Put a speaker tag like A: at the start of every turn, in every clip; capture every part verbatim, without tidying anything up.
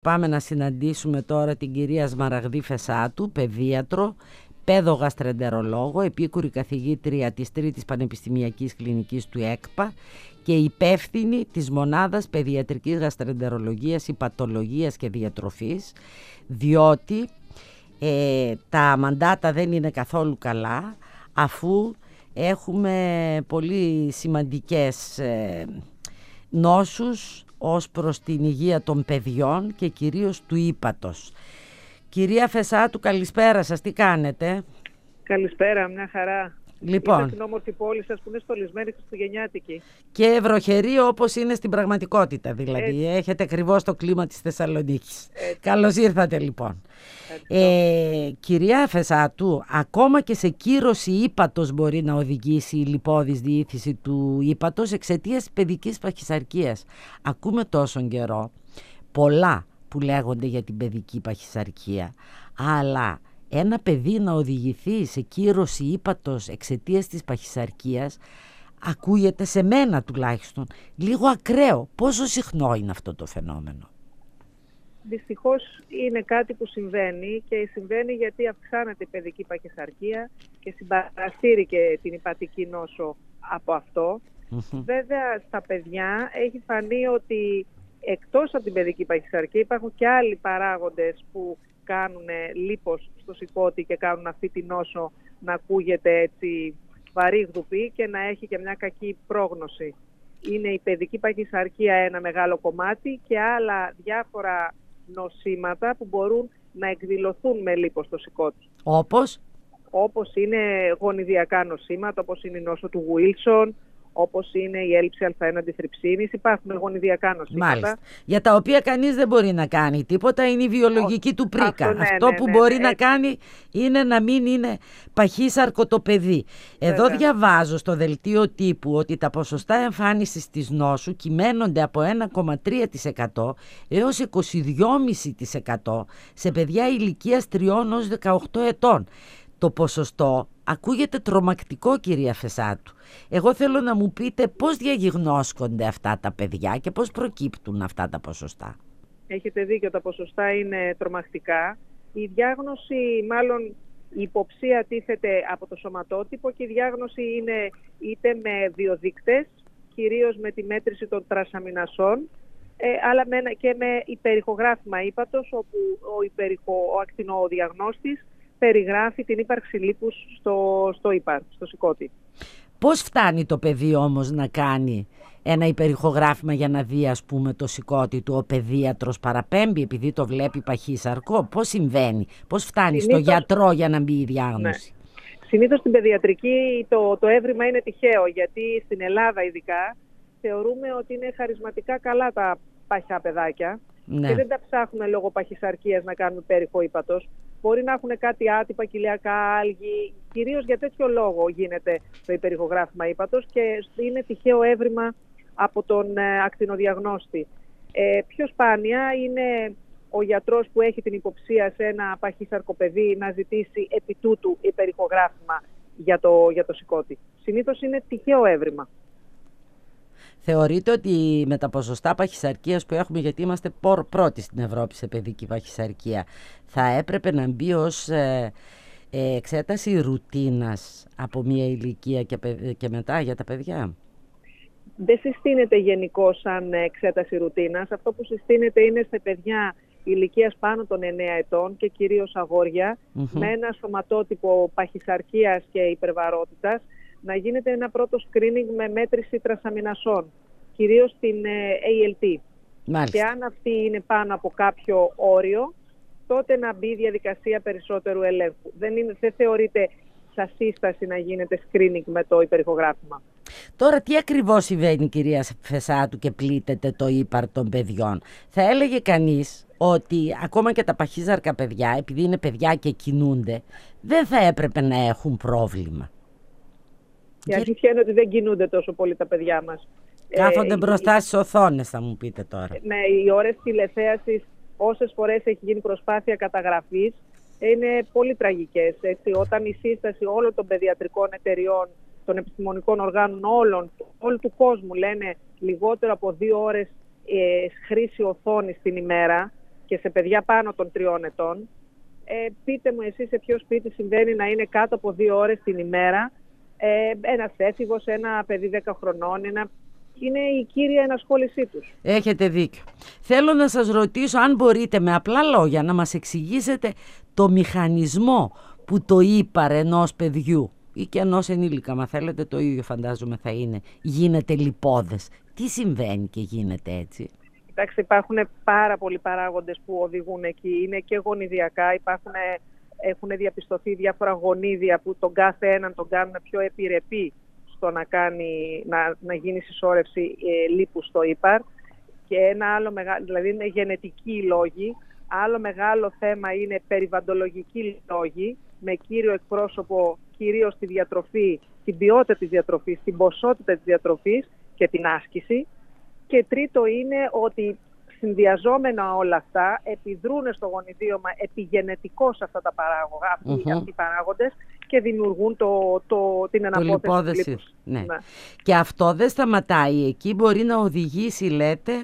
A: Πάμε να συναντήσουμε τώρα την κυρία Σμαραγδή Φεσάτου, παιδίατρο, παιδογαστρεντερολόγο, επίκουρη καθηγήτρια της Τρίτης Πανεπιστημιακής Κλινικής του ΕΚΠΑ και υπεύθυνη της Μονάδας Παιδιατρικής Γαστρεντερολογίας, Υπατολογίας και Διατροφής, διότι ε, τα μαντάτα δεν είναι καθόλου καλά, αφού έχουμε πολύ σημαντικές ε, νόσους ως προς την υγεία των παιδιών και κυρίως του ύπατος. Κυρία Φεσάτου, καλησπέρα σας, τι κάνετε?
B: Καλησπέρα, μια χαρά.
A: Λοιπόν,
B: είμαι στην όμορφη πόλη σας που είναι στολισμένη χριστουγεννιάτικη.
A: Και ευροχερή όπως είναι στην πραγματικότητα, δηλαδή.
B: Έτσι.
A: Έχετε ακριβώς το κλίμα της Θεσσαλονίκης. Έτσι. Καλώς ήρθατε λοιπόν. Ε, κυρία Φεσάτου, ακόμα και σε κύρωση ύπατος μπορεί να οδηγήσει η λιπώδης διήθηση του ύπατος εξαιτίας παιδικής παχυσαρκίας. Ακούμε τόσον καιρό πολλά που λέγονται για την παιδική παχυσαρκία, αλλά ένα παιδί να οδηγηθεί σε κύρωση ύπατος εξαιτίας της παχυσαρκίας ακούγεται σε μένα τουλάχιστον λίγο ακραίο. Πόσο συχνό είναι αυτό το φαινόμενο?
B: Δυστυχώς είναι κάτι που συμβαίνει και συμβαίνει γιατί αυξάνεται η παιδική παχυσαρκία και συμπαρασύρει και την υπατική νόσο από αυτό. Mm-hmm. Βέβαια στα παιδιά έχει φανεί ότι εκτός από την παιδική παχυσαρκία υπάρχουν και άλλοι παράγοντες που κάνουν λίπος στο σηκώτη και κάνουν αυτή τη νόσο να ακούγεται έτσι βαρύγδουπη και να έχει και μια κακή πρόγνωση. Είναι η παιδική παχυσαρκία ένα μεγάλο κομμάτι και άλλα διάφορα νοσήματα που μπορούν να εκδηλωθούν με λίπος στο σηκώτη.
A: Όπως?
B: Όπως είναι γονιδιακά νοσήματα, όπως είναι η νόσο του Wilson, όπως είναι η έλλειψη α ένα αντιθρυψίνης. Υπάρχουν γονιδιακά νοσήματα. Μάλιστα.
A: Για τα οποία κανείς δεν μπορεί να κάνει τίποτα, είναι η βιολογική Ο, του πρίκα. Αυτό, ναι, αυτό
B: ναι,
A: που
B: ναι,
A: μπορεί
B: ναι,
A: να
B: ναι.
A: κάνει είναι να μην είναι παχύσαρκο το παιδί. Εδώ Βέβαια. διαβάζω στο δελτίο τύπου ότι τα ποσοστά εμφάνισης της νόσου κυμαίνονται από ένα κόμμα τρία τοις εκατό έως είκοσι δύο κόμμα πέντε τοις εκατό σε παιδιά ηλικίας τριών έως δεκαοκτώ ετών. Το ποσοστό ακούγεται τρομακτικό, κυρία Φεσάτου. Εγώ θέλω να μου πείτε πώς διαγιγνώσκονται αυτά τα παιδιά και πώς προκύπτουν αυτά τα ποσοστά.
B: Έχετε δίκιο, τα ποσοστά είναι τρομακτικά. Η διάγνωση, μάλλον η υποψία τίθεται από το σωματότυπο και η διάγνωση είναι είτε με διοδείκτες, κυρίως με τη μέτρηση των τρασαμινασών, ε, αλλά με, και με υπερηχογράφημα ύπατος, όπου ο, υπερηχο, ο ακτινοδιαγνώστης περιγράφει την ύπαρξη λίπους στο, στο ύπαρ, στο σηκώτη.
A: Πώς φτάνει το παιδί όμως να κάνει ένα υπερηχογράφημα για να δει, ας πούμε, το σηκώτη του? Ο παιδίατρος παραπέμπει επειδή το βλέπει παχύσαρκο? Πώς συμβαίνει? Πώς φτάνει Συνήθως... στο γιατρό για να μπει η διάγνωση?
B: Ναι. Συνήθως στην παιδιατρική το, το έβριμα είναι τυχαίο, γιατί στην Ελλάδα ειδικά θεωρούμε ότι είναι χαρισματικά καλά τα παχιά παιδάκια. Ναι. Και δεν τα ψάχνουμε λόγω παχυσαρκίας να κάνουμε υπέρηχο ύπατος. Μπορεί να έχουν κάτι άτυπα, κοιλιακά, άλγη. Κυρίως για τέτοιο λόγο γίνεται το υπερηχογράφημα ύπατος και είναι τυχαίο έβριμα από τον ε, ακτινοδιαγνώστη. Ε, πιο σπάνια είναι ο γιατρός που έχει την υποψία σε ένα παχύσαρκο παιδί να ζητήσει επί τούτου υπερηχογράφημα για το, για το σηκώτη. Συνήθως είναι τυχαίο έβριμα.
A: Θεωρείτε ότι με τα ποσοστά παχυσαρκίας που έχουμε, γιατί είμαστε πρώτοι στην Ευρώπη σε παιδική παχυσαρκία, θα έπρεπε να μπει ως ε, ε, εξέταση ρουτίνας από μια ηλικία και, και μετά για τα παιδιά?
B: Δεν συστήνεται γενικώς σαν εξέταση ρουτίνας. Αυτό που συστήνεται είναι σε παιδιά ηλικίας πάνω των εννέα ετών και κυρίως αγόρια, mm-hmm. με ένα σωματότυπο παχυσαρκίας και υπερβαρότητας, να γίνεται ένα πρώτο screening με μέτρηση τρασαμινασών, κυρίως την έι ελ τι. Μάλιστα. Και αν αυτή είναι πάνω από κάποιο όριο, τότε να μπει η διαδικασία περισσότερου ελέγχου. Δεν, είναι, δεν θεωρείται σαν σύσταση να γίνεται screening με το υπερηχογράφημα.
A: Τώρα τι ακριβώς συμβαίνει, κυρία Φεσάτου, και πλήττεται το ύπαρ των παιδιών? Θα έλεγε κανείς ότι ακόμα και τα παχύσαρκα παιδιά, επειδή είναι παιδιά και κινούνται, δεν θα έπρεπε να έχουν πρόβλημα.
B: Η αλήθεια είναι ότι δεν κινούνται τόσο πολύ τα παιδιά μας.
A: Κάθονται
B: ε,
A: μπροστά στις οθόνες, θα μου πείτε τώρα.
B: Ναι, οι ώρες τηλεθέασης, όσες φορές έχει γίνει προσπάθεια καταγραφής, είναι πολύ τραγικές. Έτσι. Όταν η σύσταση όλων των παιδιατρικών εταιριών, των επιστημονικών οργάνων όλων, όλου του κόσμου λένε λιγότερο από δύο ώρες ε, χρήση οθόνης την ημέρα και σε παιδιά πάνω των τριών ετών. Ε, πείτε μου εσείς σε ποιο σπίτι συμβαίνει να είναι κάτω από δύο ώρες την ημέρα ε, ένας έφηβος, ένα παιδί δέκα χρονών, ένα... είναι η κύρια ενασχόλησή τους.
A: Έχετε δίκιο. Θέλω να σας ρωτήσω αν μπορείτε με απλά λόγια να μας εξηγήσετε το μηχανισμό που το ύπαρ ενός παιδιού ή και ενός ενήλικα, μα θέλετε το ίδιο φαντάζομαι θα είναι, γίνεται λιπόδες. Τι συμβαίνει και γίνεται έτσι?
B: Κοιτάξτε, υπάρχουν πάρα πολλοί παράγοντες που οδηγούν εκεί. Είναι και γονιδιακά, υπάρχουν, έχουν διαπιστωθεί διάφορα γονίδια που τον κάθε έναν τον κάνουν πιο επιρρεπή στο να, κάνει, να, να γίνει συσσόρευση ε, λίπους στο ύπαρ. Και ένα άλλο μεγάλο, δηλαδή είναι γενετικοί λόγοι. Άλλο μεγάλο θέμα είναι περιβαλλοντολογικοί λόγοι, με κύριο εκπρόσωπο κυρίως τη διατροφή, την ποιότητα της διατροφής, την ποσότητα της διατροφής και την άσκηση. Και τρίτο είναι ότι συνδυαζόμενα όλα αυτά επιδρούν στο γονιδίωμα επιγενετικώς αυτά τα παράγωγα, αυτοί, mm-hmm. αυτοί οι παράγοντες, και δημιουργούν το, το, την αναπόθεση του λίπους.
A: Ναι. Ναι. Και αυτό δεν σταματάει εκεί, μπορεί να οδηγήσει, λέτε,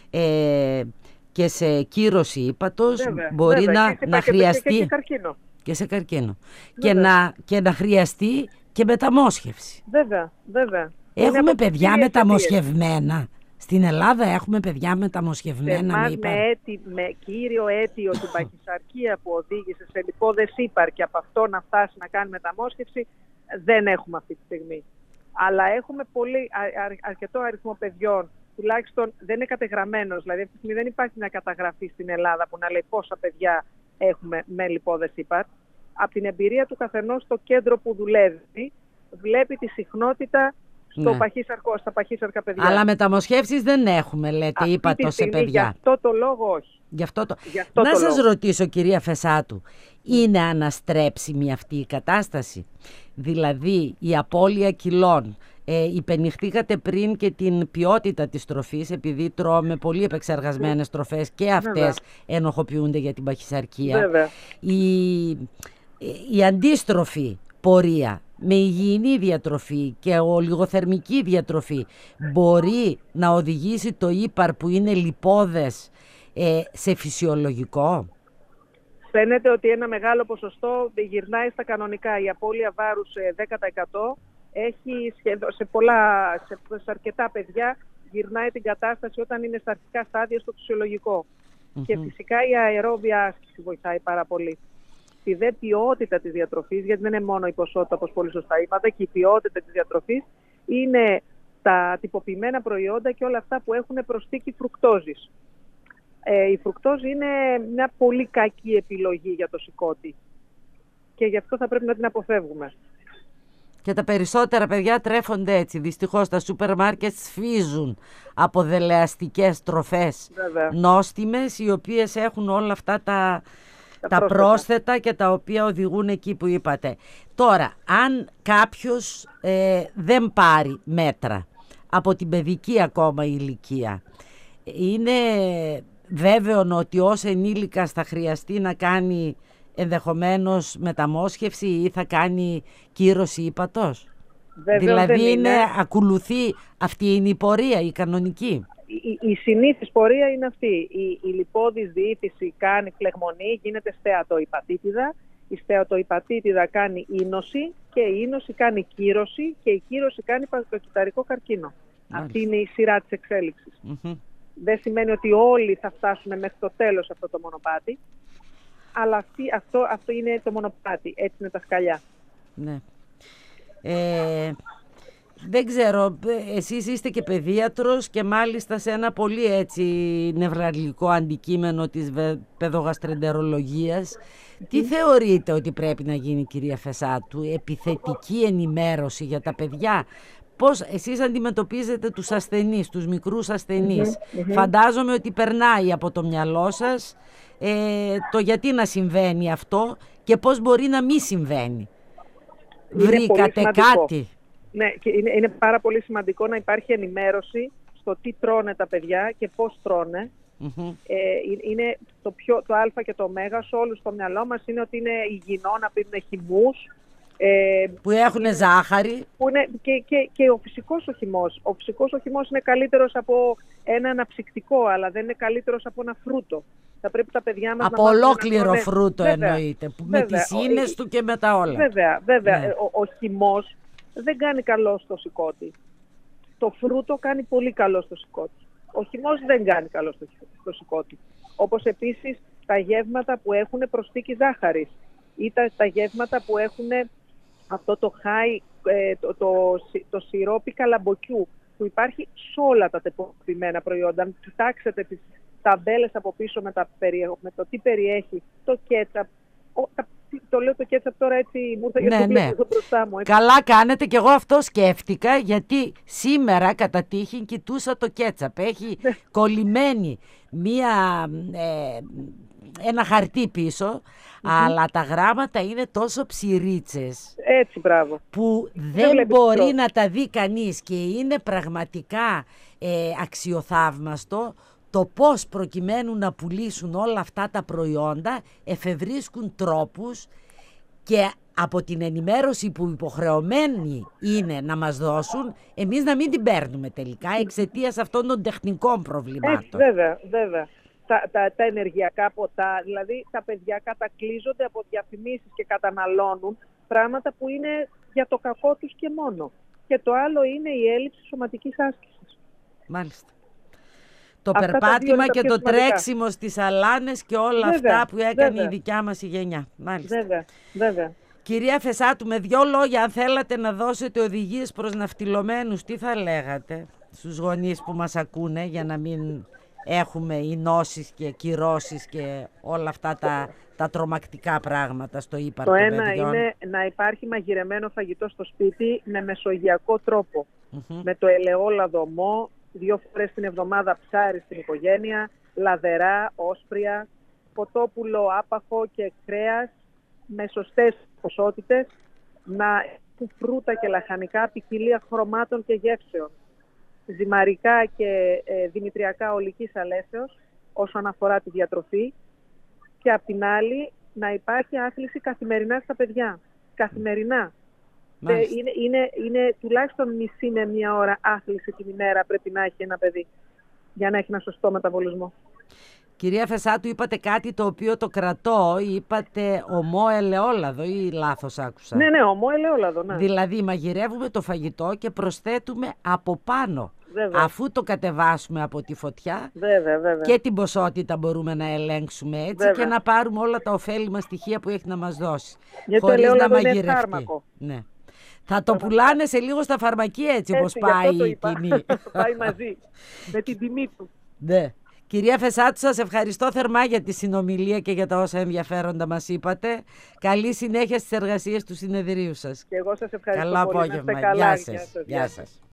A: ε, και σε κύρωση ύπατος,
B: βέβαια,
A: μπορεί
B: βέβαια.
A: να,
B: και
A: να
B: και
A: χρειαστεί
B: και, και, καρκίνο.
A: Και σε καρκίνο. Και να, και να χρειαστεί και μεταμόσχευση.
B: Βέβαια, βέβαια.
A: Έχουμε παιδιά μεταμοσχευμένα. Στην Ελλάδα έχουμε παιδιά μεταμοσχευμένα.
B: Με, με, έτι, με κύριο αίτιο την παχυσαρκία που οδήγησε σε λιπόδες ύπαρ και από αυτό να φτάσει να κάνει μεταμόσχευση, δεν έχουμε αυτή τη στιγμή. Αλλά έχουμε πολύ, α, α, αρκετό αριθμό παιδιών, τουλάχιστον δεν είναι κατεγραμμένος. Δηλαδή αυτή τη στιγμή δεν υπάρχει μια καταγραφή στην Ελλάδα που να λέει πόσα παιδιά έχουμε με λιπόδες ύπαρ. Από την εμπειρία του καθενός στο κέντρο που δουλεύει, βλέπει τη συχνότητα στο ναι. παχύσαρκο, στα παχύσαρκα παιδιά.
A: Αλλά μεταμοσχεύσεις δεν έχουμε, λέτε, ύπατο σε παιδιά.
B: Γι' αυτό το λόγο όχι.
A: Γι αυτό το...
B: Γι αυτό
A: να
B: το
A: σας
B: λόγο.
A: ρωτήσω, κυρία Φεσάτου, είναι αναστρέψιμη αυτή η κατάσταση? Δηλαδή η απώλεια κιλών, ε, υπενηχθήκατε πριν και την ποιότητα της τροφής, επειδή τρώμε πολύ επεξεργασμένες τροφές και αυτές Βέβαια. ενοχοποιούνται για την παχυσαρκία.
B: Βέβαια.
A: Η, η αντίστροφη πορεία με υγιεινή διατροφή και ολιγοθερμική διατροφή μπορεί να οδηγήσει το ύπαρ που είναι λιπόδες ε, σε φυσιολογικό?
B: Φαίνεται ότι ένα μεγάλο ποσοστό γυρνάει στα κανονικά. Η απώλεια βάρους δέκα τοις εκατό έχει σχεδόν, σε, πολλά, σε, σε αρκετά παιδιά γυρνάει την κατάσταση όταν είναι στα αρχικά στάδια στο φυσιολογικό. Mm-hmm. Και φυσικά η αερόβια άσκηση βοηθάει πάρα πολύ. Τη δε ποιότητα της διατροφής, γιατί δεν είναι μόνο η ποσότητα όπως πολύ σωστά είπατε, και η ποιότητα της διατροφής είναι τα τυποποιημένα προϊόντα και όλα αυτά που έχουν προσθήκη φρουκτόζης. Ε, η φρουκτόζη είναι μια πολύ κακή επιλογή για το σηκώτη και γι' αυτό θα πρέπει να την αποφεύγουμε.
A: Και τα περισσότερα παιδιά τρέφονται έτσι. Δυστυχώς τα σούπερ μάρκετ σφίζουν από δελεαστικές τροφές Βέβαια. νόστιμες, οι οποίες έχουν όλα αυτά τα... τα, τα πρόσθετα. πρόσθετα και τα οποία οδηγούν εκεί που είπατε. Τώρα, αν κάποιος ε, δεν πάρει μέτρα από την παιδική ακόμα ηλικία, είναι βέβαιο ότι ως ενήλικας θα χρειαστεί να κάνει ενδεχομένως μεταμόσχευση ή θα κάνει κύρωση ύπατος? Δηλαδή είναι, είναι, ακολουθεί, αυτή είναι η πορεία, η κανονική.
B: Η, η συνήθις πορεία είναι αυτή. Η, η λιπόδης διήθηση κάνει φλεγμονή, γίνεται στεατοϊπατήτιδα. Η στεατοϊπατήτιδα κάνει ίνωση και η ίνωση κάνει κύρωση και η κύρωση κάνει παχυοκυταρικό καρκίνο. Μάλιστα. Αυτή είναι η σειρά της εξέλιξης. Mm-hmm. Δεν σημαίνει ότι όλοι θα φτάσουν μέχρι το τέλος αυτό το μονοπάτι, αλλά αυτή, αυτό, αυτό είναι το μονοπάτι, έτσι είναι τα σκαλιά.
A: Ναι. Ε, δεν ξέρω, εσείς είστε και παιδίατρος και μάλιστα σε ένα πολύ έτσι νευραλγικό αντικείμενο της παιδογαστρεντερολογίας. Mm-hmm. Τι θεωρείτε ότι πρέπει να γίνει, κυρία Φεσάτου? Επιθετική ενημέρωση για τα παιδιά? Πώς εσείς αντιμετωπίζετε τους ασθενείς, τους μικρούς ασθενείς? Mm-hmm. Φαντάζομαι ότι περνάει από το μυαλό σας ε, το γιατί να συμβαίνει αυτό και πώς μπορεί να μην συμβαίνει. Είναι Βρήκατε κάτι?
B: Ναι, και είναι, είναι πάρα πολύ σημαντικό να υπάρχει ενημέρωση στο τι τρώνε τα παιδιά και πώς τρώνε. Mm-hmm. Ε, είναι το, πιο, το α και το ω σε όλους στο μυαλό μας είναι ότι είναι υγιεινό να πίνουν χυμούς,
A: Ε, που έχουν ζάχαρη.
B: Που είναι και, και, και ο φυσικός οχυμός. Ο φυσικός οχυμός είναι καλύτερος από ένα αναψυκτικό, αλλά δεν είναι καλύτερος από ένα φρούτο. Θα πρέπει τα παιδιά μας
A: από
B: να
A: ολόκληρο
B: να
A: φρούτο
B: βέβαια,
A: εννοείται, που
B: βέβαια,
A: με τις ίνες του και με τα όλα.
B: Βέβαια, βέβαια.
A: Ναι.
B: Ο, ο χυμός δεν κάνει καλό στο σηκώτη. Το φρούτο κάνει πολύ καλό στο σηκώτη. Ο χυμός δεν κάνει καλό στο, στο σηκώτη. Όπως επίσης τα γεύματα που έχουν προσθήκη ζάχαρης ή τα, τα γεύματα που έχουν αυτό το high, ε, το, το, το, το σιρόπι καλαμποκιού, που υπάρχει σε όλα τα τεποποιημένα προϊόντα. Αν κοιτάξετε τις ταμπέλες από πίσω με, τα, με το τι περιέχει το κέτσαπ. Ο, τα, το λέω το κέτσαπ τώρα έτσι μου ήρθε
A: ναι, ναι.
B: εδώ μπροστά μου. Έτσι.
A: Καλά κάνετε, και εγώ αυτό σκέφτηκα, γιατί σήμερα κατά τύχη κοιτούσα το κέτσαπ. Έχει κολλημένη μία, ε, ένα χαρτί πίσω, mm-hmm. αλλά τα γράμματα είναι τόσο ψιρίτσες.
B: Έτσι, μπράβο.
A: Που δεν, δεν μπορεί το. να τα δει κανείς, και είναι πραγματικά ε, αξιοθαύμαστο το πώς προκειμένου να πουλήσουν όλα αυτά τα προϊόντα εφευρίσκουν τρόπους, και από την ενημέρωση που υποχρεωμένοι είναι να μας δώσουν, εμείς να μην την παίρνουμε τελικά εξαιτίας αυτών των τεχνικών προβλημάτων.
B: Έτσι, βέβαια, βέβαια. Τα, τα, τα ενεργειακά ποτά, δηλαδή τα παιδιά κατακλείζονται από διαφημίσεις και καταναλώνουν πράγματα που είναι για το κακό τους και μόνο. Και το άλλο είναι η έλλειψη σωματικής άσκησης.
A: Μάλιστα. Το αυτά περπάτημα και το σημαντικά. Τρέξιμο στις αλάνες και όλα βέβαια, αυτά που έκανε βέβαια. η δικιά μας η γενιά. Μάλιστα.
B: Βέβαια, βέβαια.
A: Κυρία Φεσάτου, με δύο λόγια, αν θέλατε να δώσετε οδηγίες προς ναυτιλωμένους, τι θα λέγατε στους γονείς που μας ακούνε, για να μην έχουμε ενώσεις και κυρώσεις και όλα αυτά τα, τα τρομακτικά πράγματα στο ύπαρκτο
B: Το
A: παιδιών.
B: ένα είναι να υπάρχει μαγειρεμένο φαγητό στο σπίτι με μεσογειακό τρόπο. Mm-hmm. Με το ελαιόλαδο ομό, δύο φορές την εβδομάδα ψάρι στην οικογένεια, λαδερά, όσπρια, κοτόπουλο άπαχο και κρέας με σωστές ποσότητες, να έχουν φρούτα και λαχανικά ποικιλία χρωμάτων και γεύσεων, ζυμαρικά και ε, δημητριακά ολικής αλέσεως όσον αφορά τη διατροφή, και απ' την άλλη να υπάρχει άθληση καθημερινά στα παιδιά. Καθημερινά. Ε, είναι, είναι, είναι τουλάχιστον μισή με μία ώρα άθληση την ημέρα πρέπει να έχει ένα παιδί για να έχει ένα σωστό μεταβολισμό.
A: Κυρία Φεσάτου, είπατε κάτι το οποίο το κρατώ, είπατε ομό ελαιόλαδο ή λάθος άκουσα?
B: Ναι, ναι, ομό ελαιόλαδο, ναι.
A: Δηλαδή μαγειρεύουμε το φαγητό και προσθέτουμε από πάνω,
B: βέβαια.
A: αφού το κατεβάσουμε από τη φωτιά,
B: βέβαια, βέβαια.
A: και την ποσότητα μπορούμε να ελέγξουμε έτσι, βέβαια. και να πάρουμε όλα τα ωφέλιμα στοιχεία που έχει να μας δώσει.
B: Γιατί το ελαιόλαδο είναι φάρμακο.
A: Ναι. Θα το πουλάνε σε λίγο στα φαρμακεία έτσι, όπως πάει η τιμή.
B: Πάει μαζί, με την τιμή του.
A: Ναι. Κυρία Φεσάτου, σας ευχαριστώ θερμά για τη συνομιλία και για τα όσα ενδιαφέροντα μας είπατε. Καλή συνέχεια στις εργασίες του συνεδρίου σας.
B: Και εγώ σας ευχαριστώ
A: Καλό
B: πολύ.
A: Απόγευμα.
B: Καλά.
A: Γεια σας. Γεια σας.